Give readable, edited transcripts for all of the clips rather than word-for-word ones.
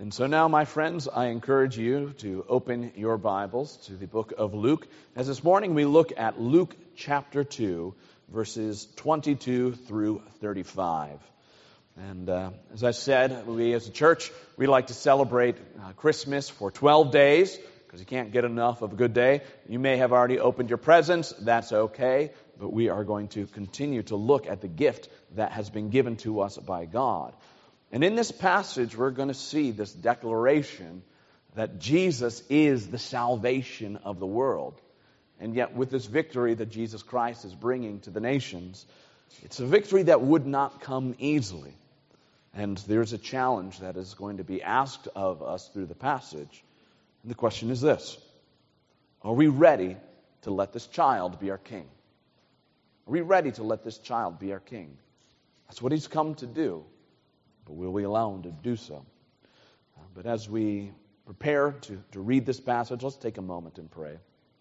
And so now, my friends, I encourage you to open your Bibles to the book of Luke. As this morning we look at Luke chapter 2, verses 22 through 35. And as I said, we as a church, we like to celebrate Christmas for 12 days, because you can't get enough of a good day. You may have already opened your presents. That's okay. But we are going to continue to look at the gift that has been given to us by God. And in this passage, we're going to see this declaration that Jesus is the salvation of the world. And yet with this victory that Jesus Christ is bringing to the nations, it's a victory that would not come easily. And there's a challenge that is going to be asked of us through the passage. And the question is this: are we ready to let this child be our king? Are we ready to let this child be our king? That's what he's come to do. But will we allow him to do so? But as we prepare to read this passage, let's take a moment and pray.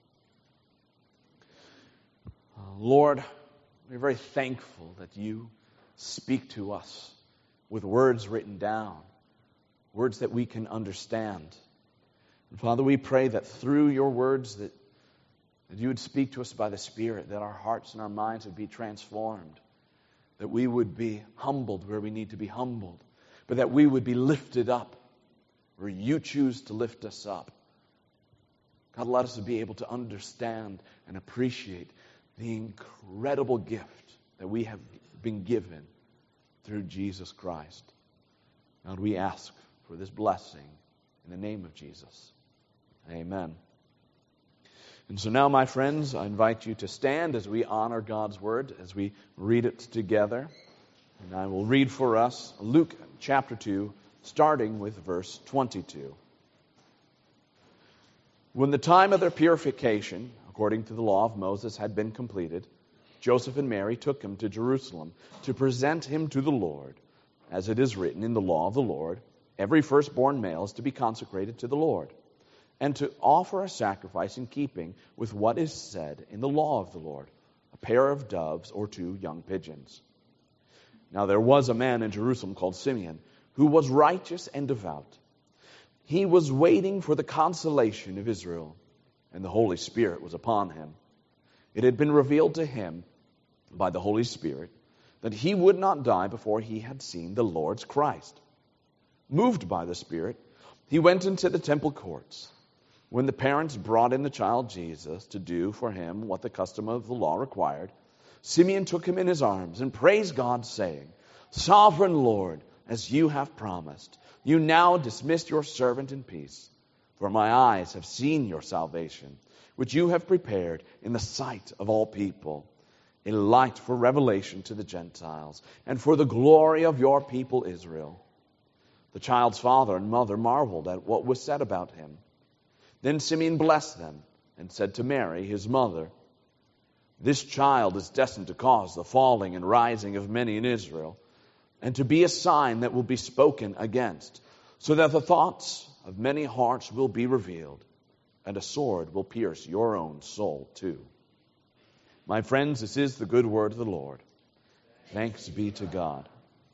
Lord, we're very thankful that you speak to us with words written down, words that we can understand. And Father, we pray that through your words that you would speak to us by the Spirit, that our hearts and our minds would be transformed, that we would be humbled where we need to be humbled, but that we would be lifted up where you choose to lift us up. God, let us be able to understand and appreciate the incredible gift that we have been given through Jesus Christ. God, we ask for this blessing in the name of Jesus. Amen. And so now, my friends, I invite you to stand as we honor God's Word, as we read it together. And I will read for us Luke chapter 2, starting with verse 22. When the time of their purification, according to the law of Moses, had been completed, Joseph and Mary took him to Jerusalem to present him to the Lord. As it is written in the law of the Lord, every firstborn male is to be consecrated to the Lord, and to offer a sacrifice in keeping with what is said in the law of the Lord, a pair of doves or 2 young pigeons. Now there was a man in Jerusalem called Simeon, who was righteous and devout. He was waiting for the consolation of Israel, and the Holy Spirit was upon him. It had been revealed to him by the Holy Spirit that he would not die before he had seen the Lord's Christ. Moved by the Spirit, he went into the temple courts. When the parents brought in the child Jesus to do for him what the custom of the law required, Simeon took him in his arms and praised God, saying, "Sovereign Lord, as you have promised, you now dismiss your servant in peace. For my eyes have seen your salvation, which you have prepared in the sight of all people, a light for revelation to the Gentiles, and for the glory of your people Israel." The child's father and mother marveled at what was said about him. Then Simeon blessed them and said to Mary, his mother, "This child is destined to cause the falling and rising of many in Israel, and to be a sign that will be spoken against, so that the thoughts of many hearts will be revealed, and a sword will pierce your own soul too." My friends, this is the good word of the Lord. Thanks be to God.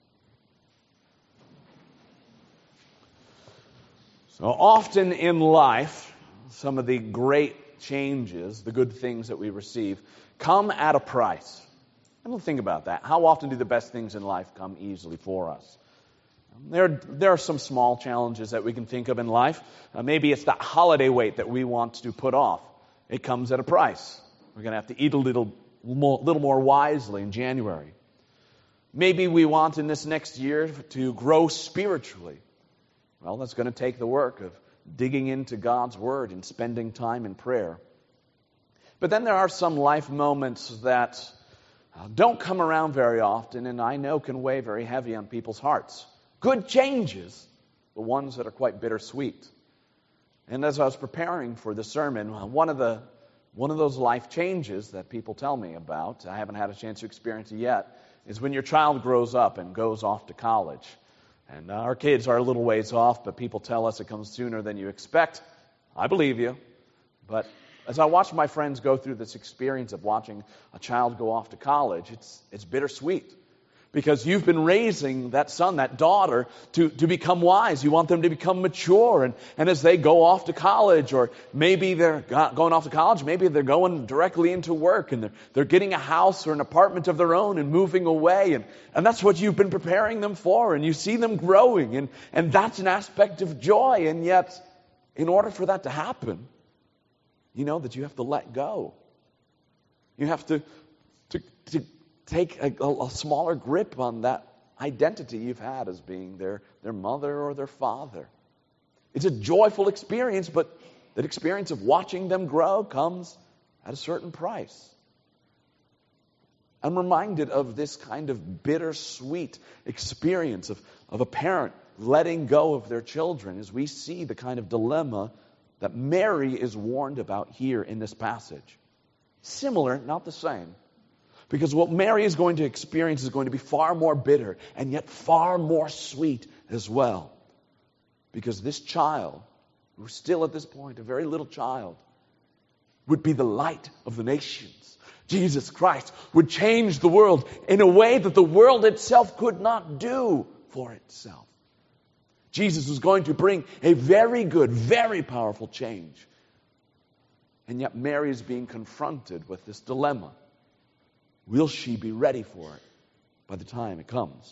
So often in life, some of the great changes, the good things that we receive, come at a price. I don't think about that. How often do the best things in life come easily for us? There are some small challenges that we can think of in life. Maybe it's that holiday weight that we want to put off. It comes at a price. We're going to have to eat a little more wisely in January. Maybe we want in this next year to grow spiritually. Well, that's going to take the work of digging into God's Word and spending time in prayer. But then there are some life moments that don't come around very often, and I know can weigh very heavy on people's hearts. Good changes, but ones that are quite bittersweet. And as I was preparing for the sermon, one of those life changes that people tell me about, I haven't had a chance to experience it yet, is when your child grows up and goes off to college. And our kids are a little ways off, but people tell us it comes sooner than you expect. I believe you. But as I watch my friends go through this experience of watching a child go off to college, it's bittersweet. Because you've been raising that son, that daughter, to become wise. You want them to become mature. And as they go off to college, or maybe they're going off to college, maybe they're going directly into work, and they're getting a house or an apartment of their own and moving away. And that's what you've been preparing them for. And you see them growing. And that's an aspect of joy. And yet, in order for that to happen, you know that you have to let go. You have to take a smaller grip on that identity you've had as being their mother or their father. It's a joyful experience, but that experience of watching them grow comes at a certain price. I'm reminded of this kind of bittersweet experience of a parent letting go of their children as we see the kind of dilemma that Mary is warned about here in this passage. Similar, not the same. Because what Mary is going to experience is going to be far more bitter and yet far more sweet as well. Because this child, who's still at this point a very little child, would be the light of the nations. Jesus Christ would change the world in a way that the world itself could not do for itself. Jesus was going to bring a very good, very powerful change. And yet Mary is being confronted with this dilemma. Will she be ready for it by the time it comes?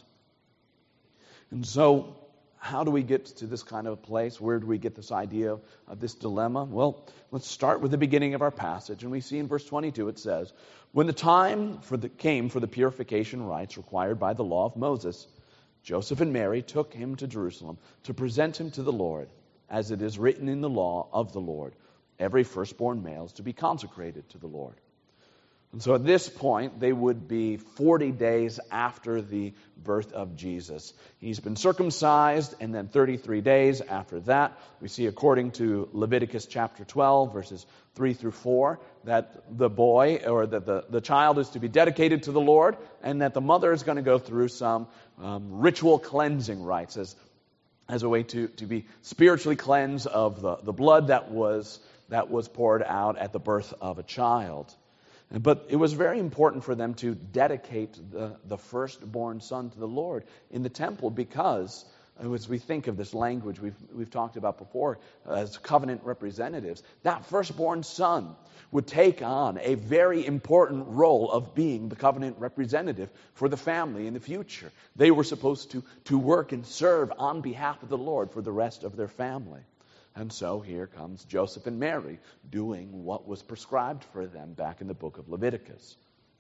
And so, how do we get to this kind of a place? Where do we get this idea of this dilemma? Well, let's start with the beginning of our passage. And we see in verse 22 it says, when the time came for the purification rites required by the law of Moses, Joseph and Mary took him to Jerusalem to present him to the Lord, as it is written in the law of the Lord, every firstborn male is to be consecrated to the Lord. And so at this point, they would be 40 days after the birth of Jesus. He's been circumcised, and then 33 days after that, we see according to Leviticus chapter 12, verses 3 through 4, that the boy, or that the child is to be dedicated to the Lord, and that the mother is going to go through some ritual cleansing rites as a way to be spiritually cleansed of the blood that was poured out at the birth of a child. But it was very important for them to dedicate the firstborn son to the Lord in the temple, because as we think of this language we've talked about before as covenant representatives, that firstborn son would take on a very important role of being the covenant representative for the family in the future. They were supposed to work and serve on behalf of the Lord for the rest of their family. And so here comes Joseph and Mary doing what was prescribed for them back in the book of Leviticus.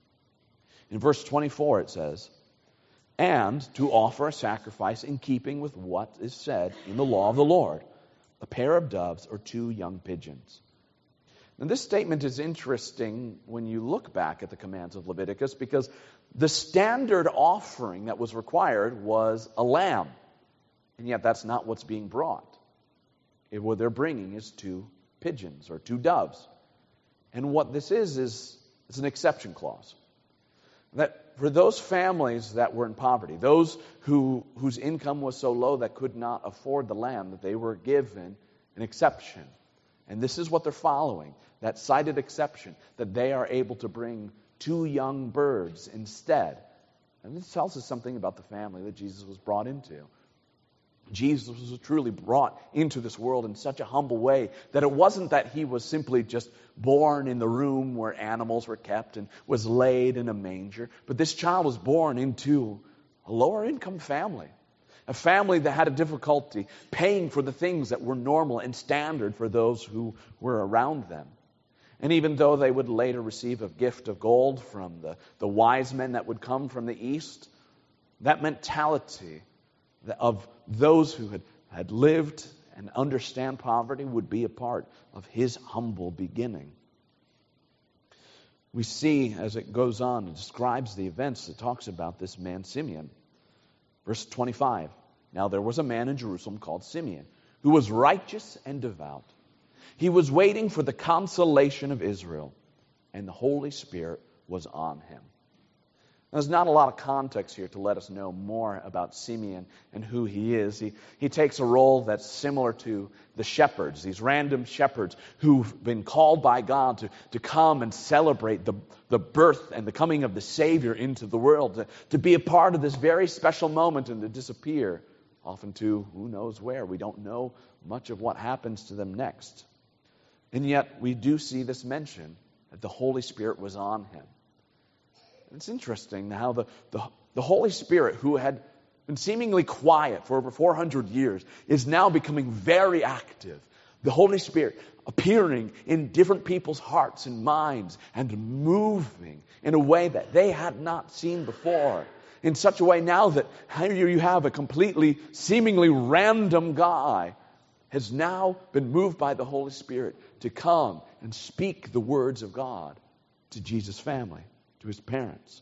In verse 24 it says, and to offer a sacrifice in keeping with what is said in the law of the Lord, a pair of doves or 2 young pigeons. Now this statement is interesting when you look back at the commands of Leviticus, because the standard offering that was required was a lamb. And yet that's not what's being brought. What they're bringing is 2 pigeons or 2 doves. And what this is it's an exception clause. That for those families that were in poverty, those whose income was so low that could not afford the lamb, that they were given an exception. And this is what they're following, that cited exception, that they are able to bring 2 young birds instead. And this tells us something about the family that Jesus was brought into. Jesus was truly brought into this world in such a humble way that it wasn't that he was simply just born in the room where animals were kept and was laid in a manger, but this child was born into a lower income family, a family that had a difficulty paying for the things that were normal and standard for those who were around them. And even though they would later receive a gift of gold from the wise men that would come from the east, that mentality of those who had lived and understand poverty would be a part of his humble beginning. We see as it goes on, it describes the events, it talks about this man Simeon. Verse 25, now there was a man in Jerusalem called Simeon, who was righteous and devout. He was waiting for the consolation of Israel, and the Holy Spirit was on him. There's not a lot of context here to let us know more about Simeon and who he is. He takes a role that's similar to the shepherds, these random shepherds who've been called by God to come and celebrate the birth and the coming of the Savior into the world, to be a part of this very special moment and to disappear, often to who knows where. We don't know much of what happens to them next. And yet we do see this mention that the Holy Spirit was on him. It's interesting how the Holy Spirit, who had been seemingly quiet for over 400 years, is now becoming very active. The Holy Spirit appearing in different people's hearts and minds and moving in a way that they had not seen before. In such a way now that here you have a completely, seemingly random guy has now been moved by the Holy Spirit to come and speak the words of God to Jesus' family, to his parents.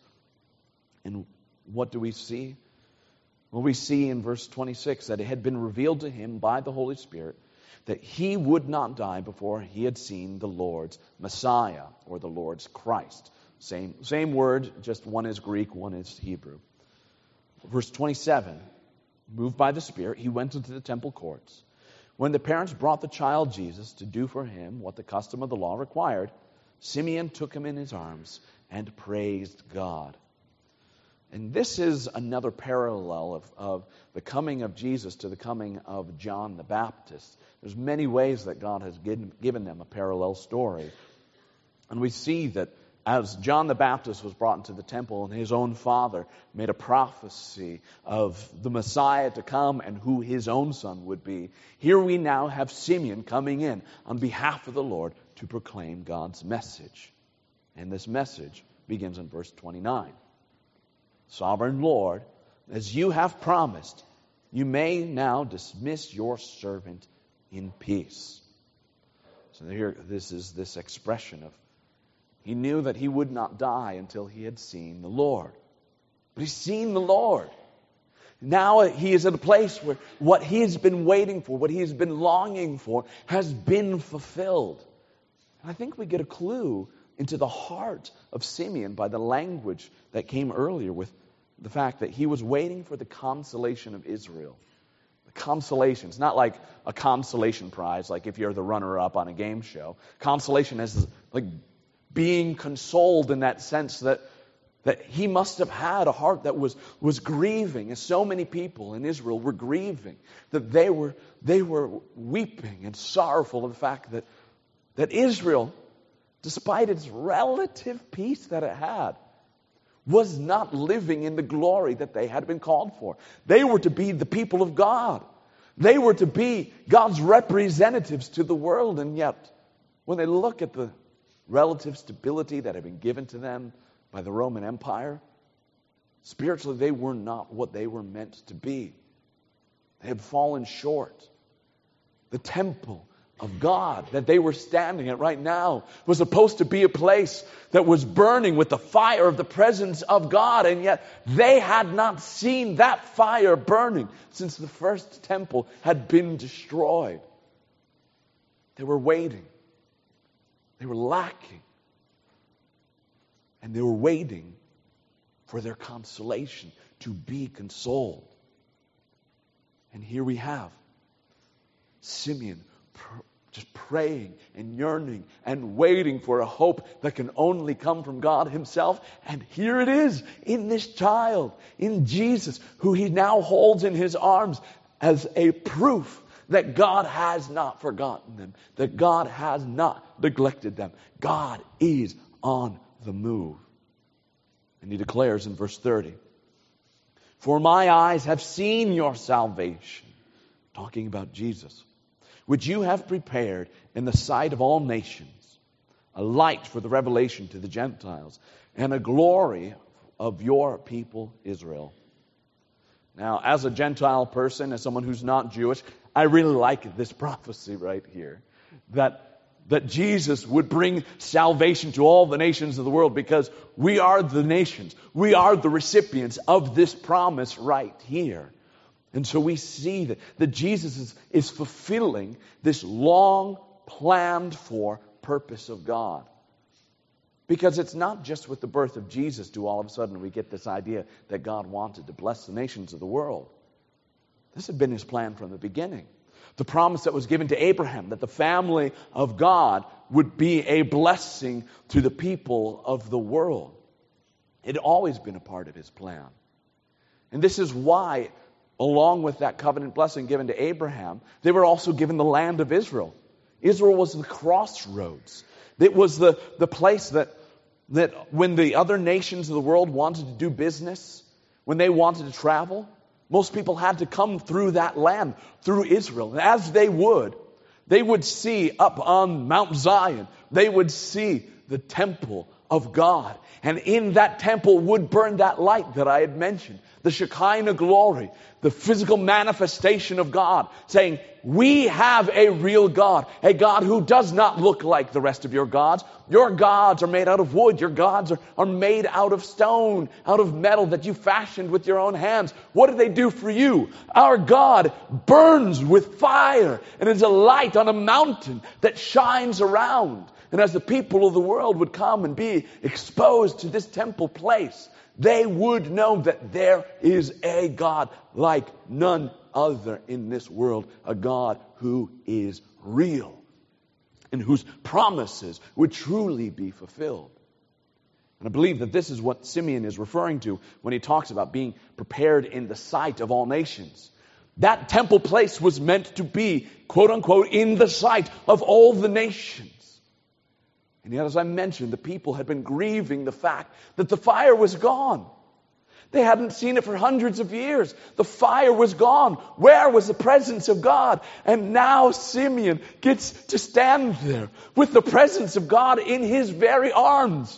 And what do we see? Well, we see in verse 26 that it had been revealed to him by the Holy Spirit that he would not die before he had seen the Lord's Messiah, or the Lord's Christ. Same word, just one is Greek, one is Hebrew. Verse 27, moved by the Spirit, he went into the temple courts. When the parents brought the child Jesus to do for him what the custom of the law required, Simeon took him in his arms and praised God. And this is another parallel of the coming of Jesus to the coming of John the Baptist. There's many ways that God has given them a parallel story. And we see that as John the Baptist was brought into the temple and his own father made a prophecy of the Messiah to come and who his own son would be, here we now have Simeon coming in on behalf of the Lord to proclaim God's message. And this message begins in verse 29. Sovereign Lord, as you have promised, you may now dismiss your servant in peace. So here, this is this expression of, he knew that he would not die until he had seen the Lord. But he's seen the Lord. Now he is at a place where what he has been waiting for, what he has been longing for, has been fulfilled. And I think we get a clue into the heart of Simeon by the language that came earlier with the fact that he was waiting for the consolation of Israel. The consolation. It's not like a consolation prize, like if you're the runner-up on a game show. Consolation is like being consoled in that sense that he must have had a heart that was grieving, as so many people in Israel were grieving, that they were weeping and sorrowful of the fact that Israel, despite its relative peace that it had, was not living in the glory that they had been called for. They were to be the people of God. They were to be God's representatives to the world, and yet when they look at the relative stability that had been given to them by the Roman Empire, spiritually they were not what they were meant to be. They had fallen short. The temple of God that they were standing at right now was supposed to be a place that was burning with the fire of the presence of God, and yet they had not seen that fire burning since the first temple had been destroyed. They were waiting. They were lacking. And they were waiting for their consolation to be consoled. And here we have Simeon just praying and yearning and waiting for a hope that can only come from God himself. And here it is in this child, in Jesus, who he now holds in his arms as a proof that God has not forgotten them, that God has not neglected them. God is on the move. And he declares in verse 30, "For my eyes have seen your salvation," talking about Jesus, "which you have prepared in the sight of all nations, a light for the revelation to the Gentiles, and a glory of your people Israel." Now, as a Gentile person, as someone who's not Jewish, I really like this prophecy right here, that Jesus would bring salvation to all the nations of the world, because we are the nations. We are the recipients of this promise right here. And so we see that Jesus is fulfilling this long planned for purpose of God. Because it's not just with the birth of Jesus do all of a sudden we get this idea that God wanted to bless the nations of the world. This had been his plan from the beginning. The promise that was given to Abraham, that the family of God would be a blessing to the people of the world. It had always been a part of his plan. And this is why, along with that covenant blessing given to Abraham, they were also given the land of Israel. Israel was the crossroads. It was the place that when the other nations of the world wanted to do business, when they wanted to travel, most people had to come through that land, through Israel. And as they would see up on Mount Zion, they would see the temple of God. And in that temple would burn that light that I had mentioned, the Shekinah glory, the physical manifestation of God, saying, we have a real God, a God who does not look like the rest of your gods. Your gods are made out of wood. Your gods are made out of stone, out of metal that you fashioned with your own hands. What do they do for you? Our God burns with fire and is a light on a mountain that shines around. And as the people of the world would come and be exposed to this temple place, they would know that there is a God like none other in this world, a God who is real and whose promises would truly be fulfilled. And I believe that this is what Simeon is referring to when he talks about being prepared in the sight of all nations. That temple place was meant to be, quote unquote, in the sight of all the nations. And yet, as I mentioned, the people had been grieving the fact that the fire was gone. They hadn't seen it for hundreds of years. The fire was gone. Where was the presence of God? And now Simeon gets to stand there with the presence of God in his very arms.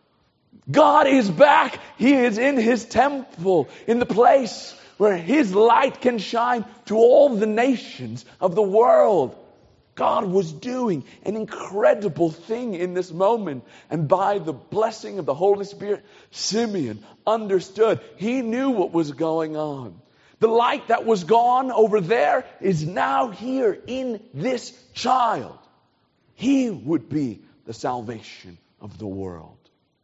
God is back. He is in his temple, in the place where his light can shine to all the nations of the world. God was doing an incredible thing in this moment. And by the blessing of the Holy Spirit, Simeon understood. He knew what was going on. The light that was gone over there is now here in this child. He would be the salvation of the world.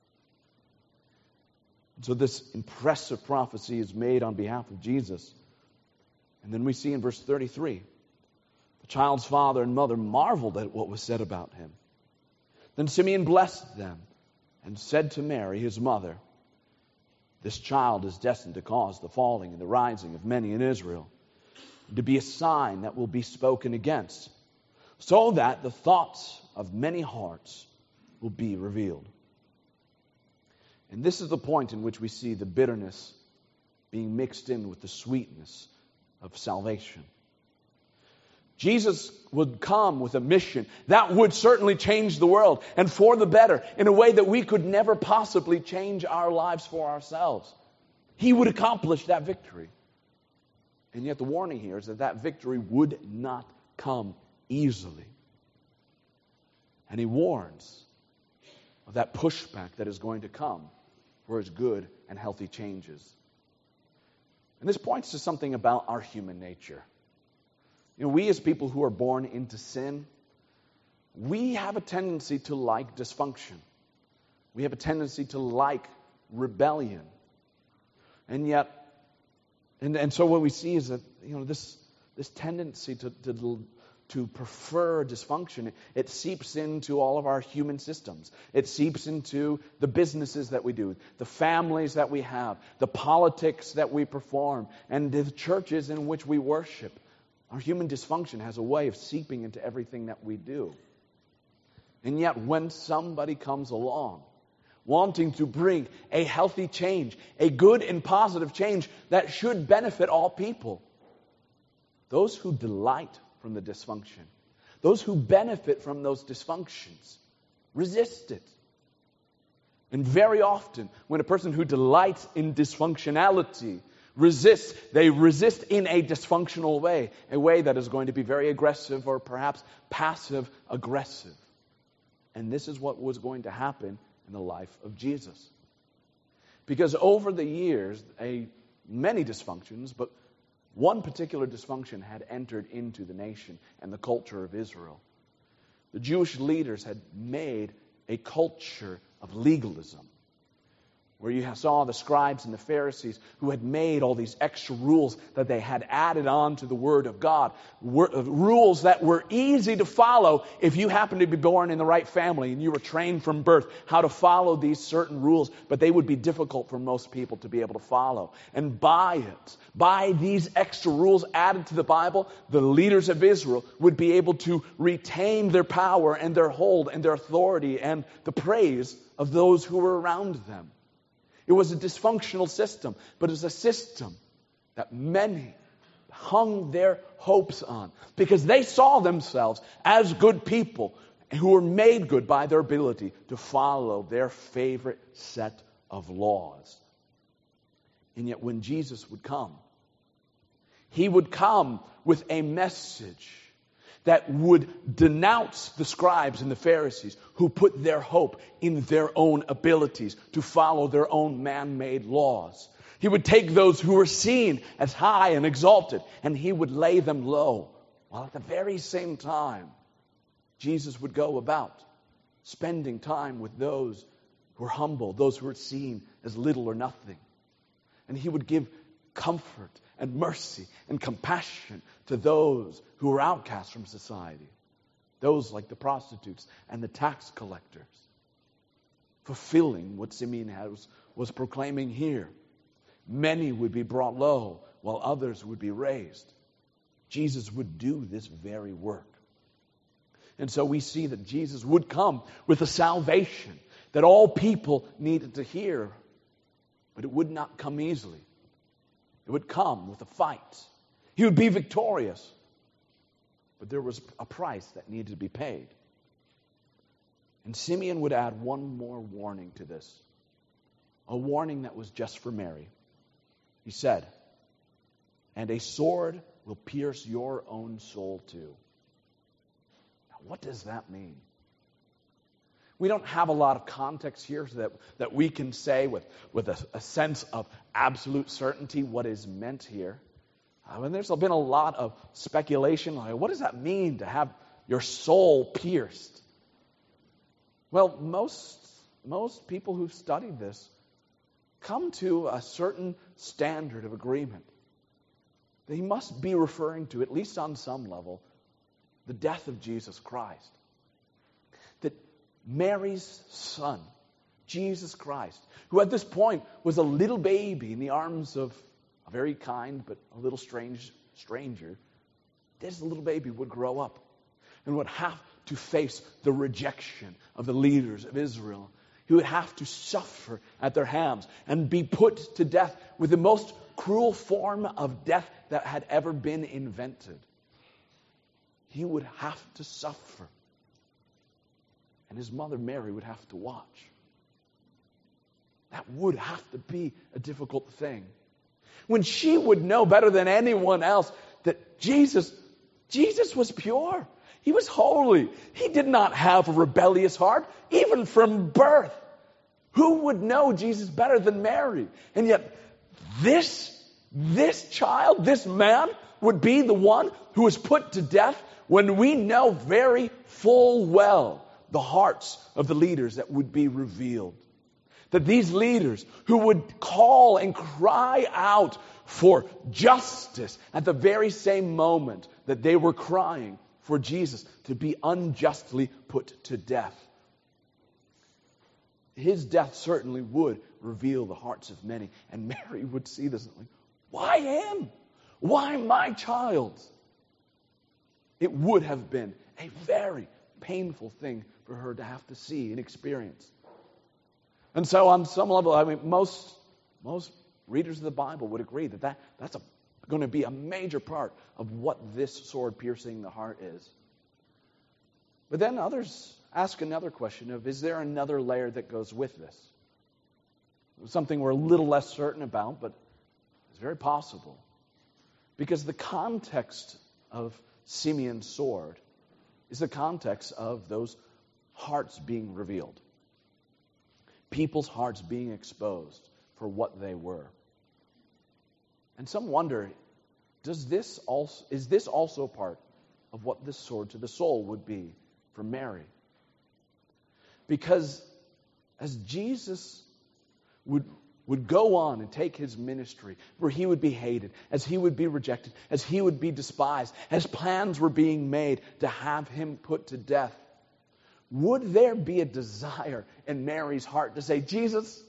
So this impressive prophecy is made on behalf of Jesus. And then we see in verse 33, the child's father and mother marveled at what was said about him. Then Simeon blessed them and said to Mary, his mother, this child is destined to cause the falling and the rising of many in Israel, and to be a sign that will be spoken against, so that the thoughts of many hearts will be revealed. And this is the point in which we see the bitterness being mixed in with the sweetness of salvation. Jesus would come with a mission that would certainly change the world, and for the better, in a way that we could never possibly change our lives for ourselves. He would accomplish that victory. And yet the warning here is that victory would not come easily. And he warns of that pushback that is going to come for his good and healthy changes. And this points to something about our human nature. You know, we as people who are born into sin, we have a tendency to like dysfunction. We have a tendency to like rebellion. And yet, and so what we see is that, you know, this tendency to prefer dysfunction, it seeps into all of our human systems. It seeps into the businesses that we do, the families that we have, the politics that we perform, and the churches in which we worship. Our human dysfunction has a way of seeping into everything that we do. And yet when somebody comes along wanting to bring a healthy change, a good and positive change that should benefit all people, those who delight from the dysfunction, those who benefit from those dysfunctions, resist it. And very often, when a person who delights in dysfunctionality resists, they resist in a dysfunctional way, a way that is going to be very aggressive or perhaps passive-aggressive. And this is what was going to happen in the life of Jesus. Because over the years, many dysfunctions, but one particular dysfunction had entered into the nation and the culture of Israel. The Jewish leaders had made a culture of legalism, where you saw the scribes and the Pharisees who had made all these extra rules that they had added on to the Word of God. Rules that were easy to follow if you happened to be born in the right family and you were trained from birth how to follow these certain rules, but they would be difficult for most people to be able to follow. And by these extra rules added to the Bible, the leaders of Israel would be able to retain their power and their hold and their authority and the praise of those who were around them. It was a dysfunctional system, but it was a system that many hung their hopes on because they saw themselves as good people who were made good by their ability to follow their favorite set of laws. And yet when Jesus would come, he would come with a message that would denounce the scribes and the Pharisees who put their hope in their own abilities to follow their own man-made laws. He would take those who were seen as high and exalted, and he would lay them low. While at the very same time, Jesus would go about spending time with those who were humble, those who were seen as little or nothing. And he would give comfort and mercy and compassion to those who were outcasts from society. Those like the prostitutes and the tax collectors. Fulfilling what Simeon was proclaiming here. Many would be brought low while others would be raised. Jesus would do this very work. And so we see that Jesus would come with a salvation that all people needed to hear. But it would not come easily. It would come with a fight. He would be victorious. But there was a price that needed to be paid. And Simeon would add one more warning to this. A warning that was just for Mary. He said, "And a sword will pierce your own soul too." Now, what does that mean? We don't have a lot of context here that we can say with a sense of absolute certainty what is meant here. And there's been a lot of speculation. Like, what does that mean to have your soul pierced? Well, most people who've studied this come to a certain standard of agreement. That he must be referring to, at least on some level, the death of Jesus Christ. That Mary's son, Jesus Christ, who at this point was a little baby in the arms of a very kind but a little strange stranger, this little baby would grow up and would have to face the rejection of the leaders of Israel. He would have to suffer at their hands and be put to death with the most cruel form of death that had ever been invented. He would have to suffer. And his mother Mary would have to watch. That would have to be a difficult thing. When she would know better than anyone else that Jesus was pure. He was holy. He did not have a rebellious heart, even from birth. Who would know Jesus better than Mary? And yet, this child, this man, would be the one who was put to death when we know very full well the hearts of the leaders that would be revealed. That these leaders who would call and cry out for justice at the very same moment that they were crying for Jesus to be unjustly put to death. His death certainly would reveal the hearts of many. And Mary would see this and like, why him? Why my child? It would have been a very painful thing for her to have to see and experience. And so on some level, I mean, most readers of the Bible would agree that that's going to be a major part of what this sword piercing the heart is. But then others ask another question of, is there another layer that goes with this? Something we're a little less certain about, but it's very possible. Because the context of Simeon's sword is the context of those hearts being revealed. People's hearts being exposed for what they were. And some wonder, is this also part of what this sword to the soul would be for Mary? Because as Jesus would go on and take his ministry, where he would be hated, as he would be rejected, as he would be despised, as plans were being made to have him put to death, would there be a desire in Mary's heart to say, Jesus,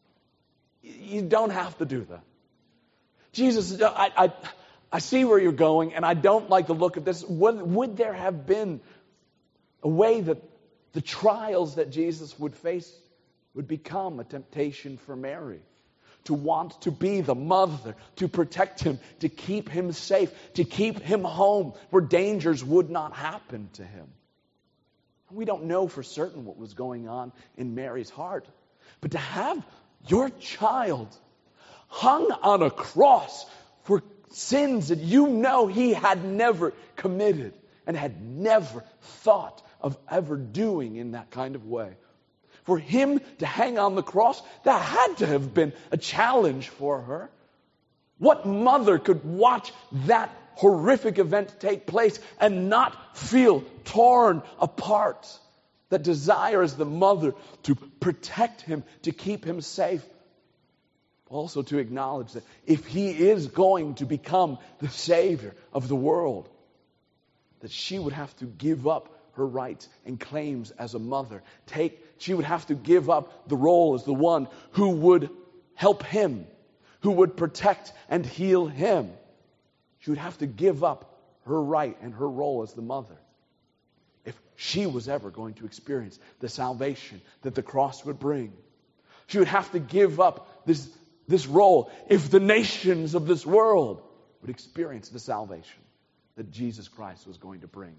you don't have to do that. Jesus, I see where you're going, and I don't like the look of this. Would there have been a way that the trials that Jesus would face would become a temptation for Mary? To want to be the mother, to protect him, to keep him safe, to keep him home where dangers would not happen to him. We don't know for certain what was going on in Mary's heart. But to have your child hung on a cross for sins that you know he had never committed and had never thought of ever doing in that kind of way. For him to hang on the cross, that had to have been a challenge for her. What mother could watch that horrific event take place and not feel torn apart? That desires the mother to protect him, to keep him safe. Also to acknowledge that if he is going to become the Savior of the world, that she would have to give up her rights and claims as a mother. She would have to give up the role as the one who would help him, who would protect and heal him. She would have to give up her right and her role as the mother if she was ever going to experience the salvation that the cross would bring. She would have to give up this role if the nations of this world would experience the salvation that Jesus Christ was going to bring.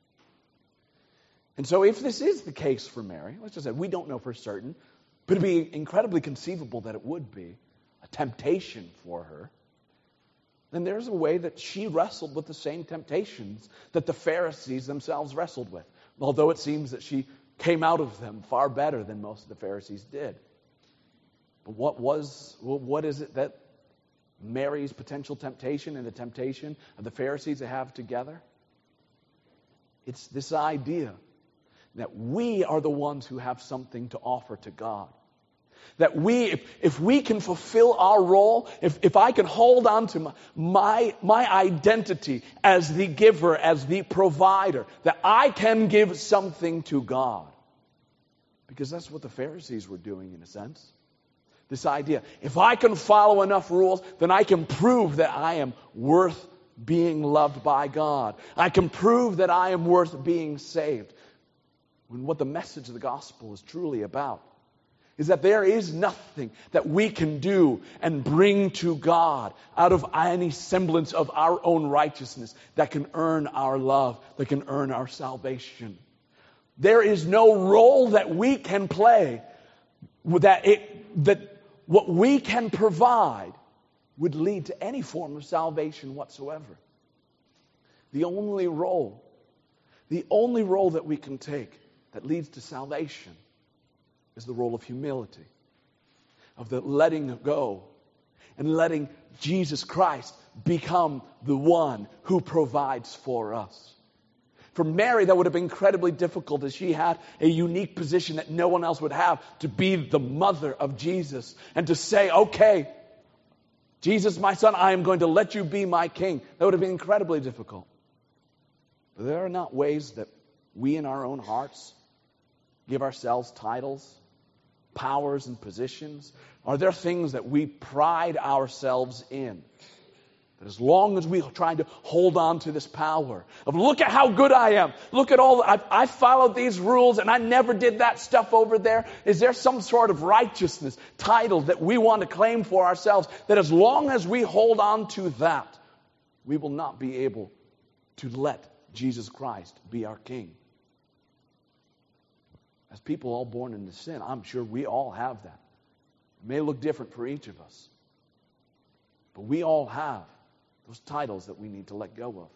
And so if this is the case for Mary, let's just say we don't know for certain, but it'd be incredibly conceivable that it would be a temptation for her, then there's a way that she wrestled with the same temptations that the Pharisees themselves wrestled with, although it seems that she came out of them far better than most of the Pharisees did. But what is it that Mary's potential temptation and the temptation of the Pharisees have together? It's this idea that we are the ones who have something to offer to God. That if we can fulfill our role, if I can hold on to my identity as the giver, as the provider, that I can give something to God. Because that's what the Pharisees were doing in a sense. This idea, if I can follow enough rules, then I can prove that I am worth being loved by God. I can prove that I am worth being saved. When what the message of the gospel is truly about is that there is nothing that we can do and bring to God out of any semblance of our own righteousness that can earn our love, that can earn our salvation. There is no role that we can play that what we can provide would lead to any form of salvation whatsoever. The only role that we can take that leads to salvation is the role of humility, of the letting go and letting Jesus Christ become the one who provides for us. For Mary, that would have been incredibly difficult, as she had a unique position that no one else would have, to be the mother of Jesus and to say, okay, Jesus, my son, I am going to let you be my king. That would have been incredibly difficult. But there are not ways that we in our own hearts give ourselves titles, powers, and positions? Are there things that we pride ourselves in? That as long as we try to hold on to this power of look at how good I am, look at all, I followed these rules and I never did that stuff over there. Is there some sort of righteousness, title that we want to claim for ourselves, that as long as we hold on to that, we will not be able to let Jesus Christ be our King? As people all born into sin, I'm sure we all have that. It may look different for each of us, but we all have those titles that we need to let go of.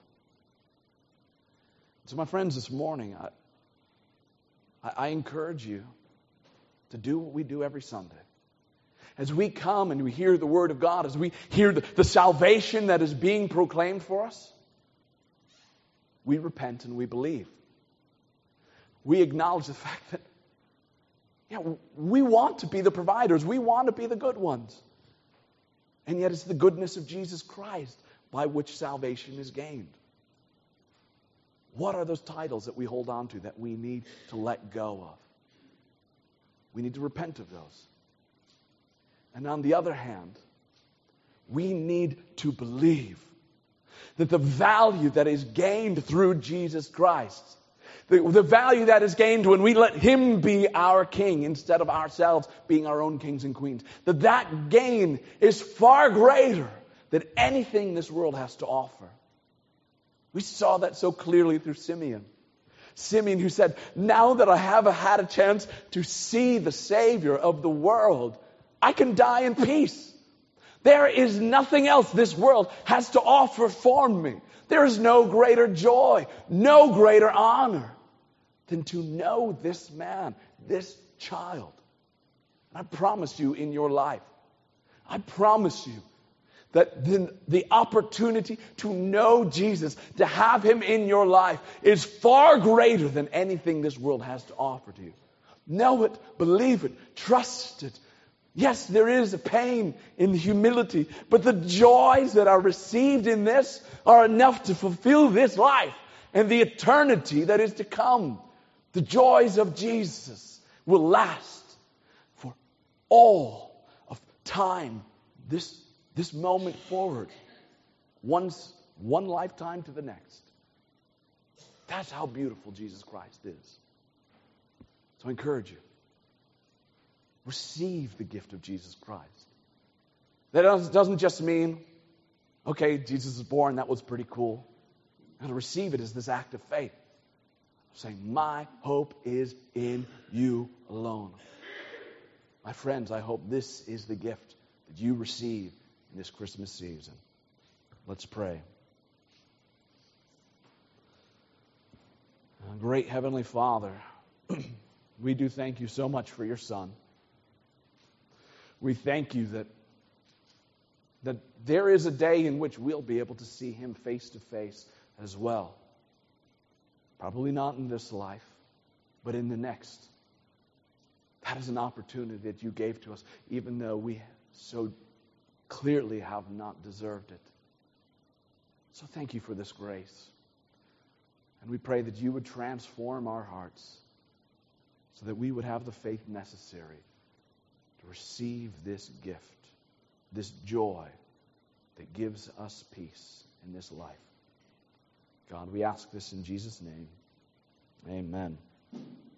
So my friends, this morning, I encourage you to do what we do every Sunday. As we come and we hear the Word of God, as we hear the salvation that is being proclaimed for us, we repent and we believe. We acknowledge the fact that Yeah, we want to be the providers. We want to be the good ones. And yet it's the goodness of Jesus Christ by which salvation is gained. What are those titles that we hold on to that we need to let go of? We need to repent of those. And on the other hand, we need to believe that the value that is gained through Jesus Christ, the value that is gained when we let Him be our King instead of ourselves being our own kings and queens, that gain is far greater than anything this world has to offer. We saw that so clearly through Simeon. Simeon who said, now that I have had a chance to see the Savior of the world, I can die in peace. There is nothing else this world has to offer for me. There is no greater joy, no greater honor than to know this man, this child. And I promise you in your life, I promise you that the opportunity to know Jesus, to have Him in your life, is far greater than anything this world has to offer to you. Know it, believe it, trust it. Yes, there is a pain in humility, but the joys that are received in this are enough to fulfill this life and the eternity that is to come. The joys of Jesus will last for all of time, this moment forward, one lifetime to the next. That's how beautiful Jesus Christ is. So I encourage you, receive the gift of Jesus Christ. That doesn't just mean, okay, Jesus is born, that was pretty cool. And to receive it is this act of faith. Saying, my hope is in you alone. My friends, I hope this is the gift that you receive in this Christmas season. Let's pray. Great Heavenly Father, we do thank you so much for your Son. We thank you that there is a day in which we'll be able to see Him face to face as well. Probably not in this life, but in the next. That is an opportunity that you gave to us, even though we so clearly have not deserved it. So thank you for this grace. And we pray that you would transform our hearts so that we would have the faith necessary to receive this gift, this joy that gives us peace in this life. God, we ask this in Jesus' name. Amen.